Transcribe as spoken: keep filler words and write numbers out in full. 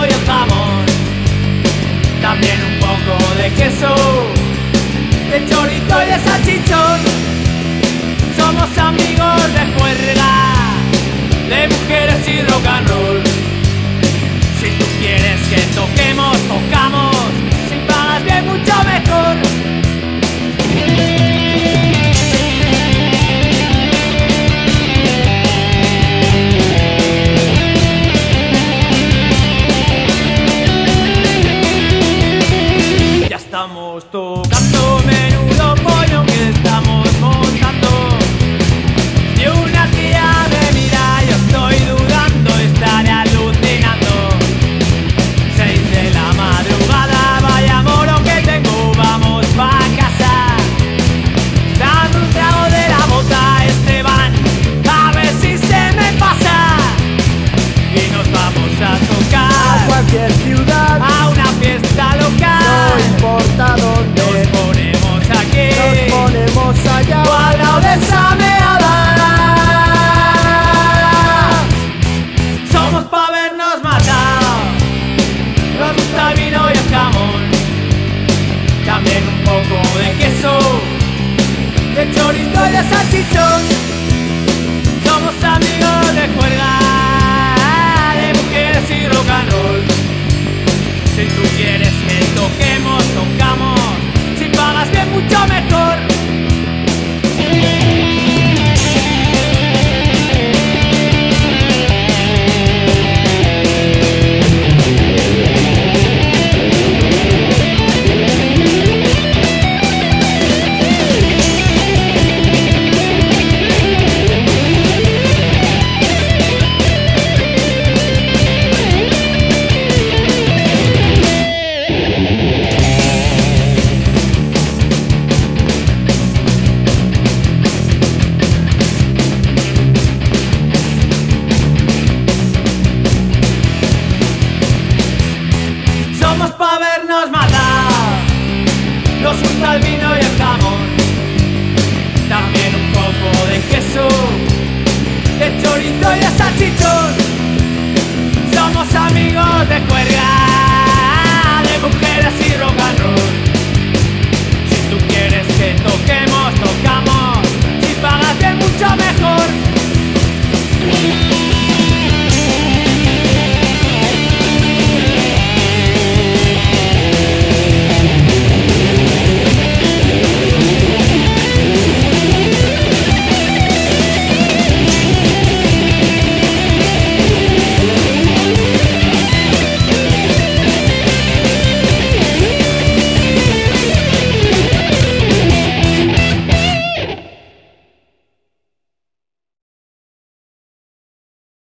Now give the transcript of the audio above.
y el jamón, también un poco de queso, de chorizo y de salchichón. Somos amigos de juerga, de mujeres y rock and roll. Si tú quieres que toquemos, tocamos, si pagas bien mucho mejor. Ya estamos tocando, menudo pollo que estamos montando. Y una tía me mira, yo estoy dudando, estaré alucinando. Seis de la madrugada, vaya moro que tengo, vamos pa' casa. Dame un trago de la bota, Esteban, a ver si se me pasa. Y nos vamos a tocar A cualquier ciudad, a una fiesta local. no importa dónde, Nos ponemos aquí, nos ponemos allá. o al lado de esa meada. Somos pa' vernos matar, nos gusta el vino y el jamón, también un poco de queso, de chorizo y de salchichón. Somos amigos de juerga, de mujeres y rock and roll. Si tú quieres que toquemos, tocamos, si pagas bien mucho mejor. Somos pa' vernos matar, nos gusta el vino y el jamón, también un poco de queso, de chorizo y de